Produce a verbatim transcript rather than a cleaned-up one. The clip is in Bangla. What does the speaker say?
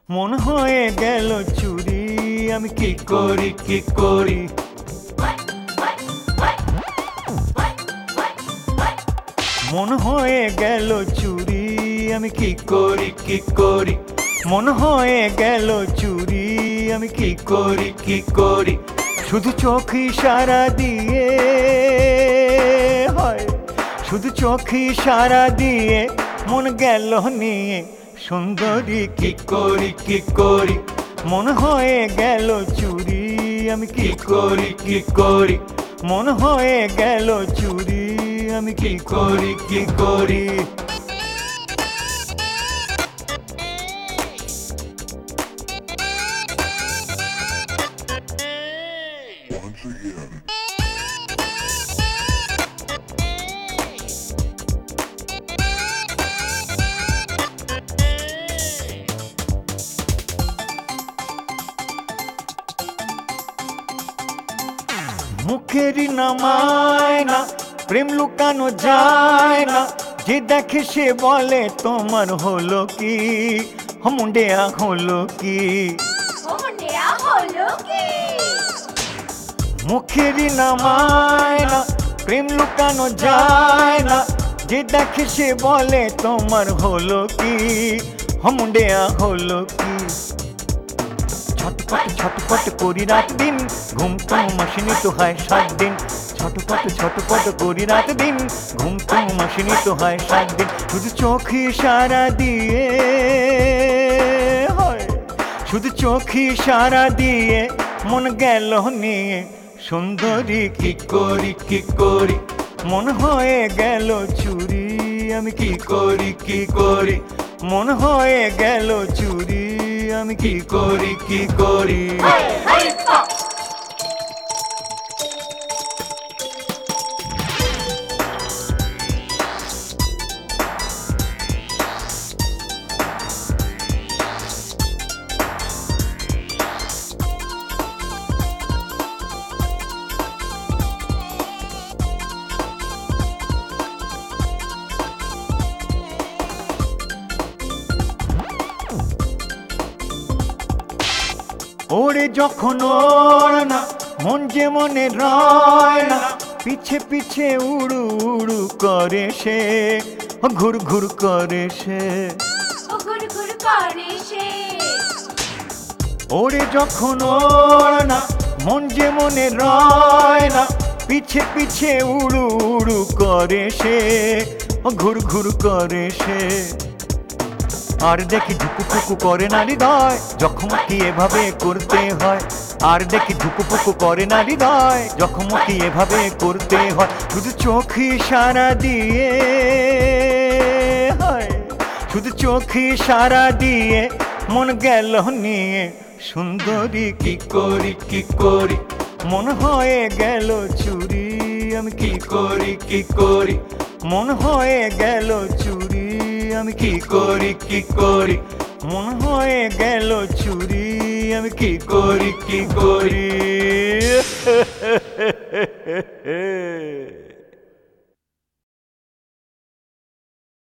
মন হয়ে গেল চুরি, আমি কি করি কি করি। মন হয়ে গেল চুরি, আমি কি করি কি করি। মন হয়ে গেল চুরি, আমি কি করি কি করি। শুধু চোখ ইশারা দিয়ে, হয় শুধু চোখ ইশারা দিয়ে মন গেল নিয়ে। সুন্দরী কি করি কি করি। মন হয়ে গেল চুরি, আমি কি করি কি করি। মন হয়ে গেল চুরি, আমি কি করি কি করি। Once again. মুখেরই নামায় না, প্রেম লুকানো যায় না। যে দেখে সে বলে তোমার হলো কি, মুন্ডেয়া হলো কি। মুখেরই নামায় না, প্রেম লুকানো যায় না। যে দেখে সে বলে তোমার হলো কি, মুন্ডেয়া হলো কি। ছটপট ছটপট করি রাত দিন, ঘুম তো মাসিনি তো হয় সাত দিন। ছটপট ছটপট করি রাত দিন, ঘুম তো মাসিনি তো হয় সাত দিন। শুধু চোখ ইশারা দিয়ে, হয় শুধু চোখ ইশারা দিয়ে মন গেল নিয়ে। সুন্দরী কি করি কি করি। মন হয়ে গেল চুরি, আমি কি করি কি করি। মন হয়ে গেল চুরি, আমি কি করি কি করি। ওরে যখন ওর না, মন যে মনে রয় না। পিছে পিছে উড়ু উড়ু করে সে, ঘুর ঘুর করে সে। ওরে যখন ওর না, মন যে মনে রয় না। পিছে পিছে উড়ু উড়ু করে সে, ঘুর ঘুর করে সে। আর দেখি ধুকুপুকু করে না হৃদয়, যখন কি এভাবে করতে হয়। আর দেখি ধুকুপুকু করে না হৃদয়, যখন কি এভাবে করতে হয়। শুধু চোখ ইশারা দিয়ে, হয় শুধু চোখ ইশারা দিয়ে মন গেল নিয়ে। সুন্দরী কি করি কি করি। মন হয়ে গেল চুরি, আমি কি করি কি করি। মন হয়ে গেল চুরি, আমি কি করি কি করি। মন হয়ে গেল চুরি, আমি কি করি কি করি।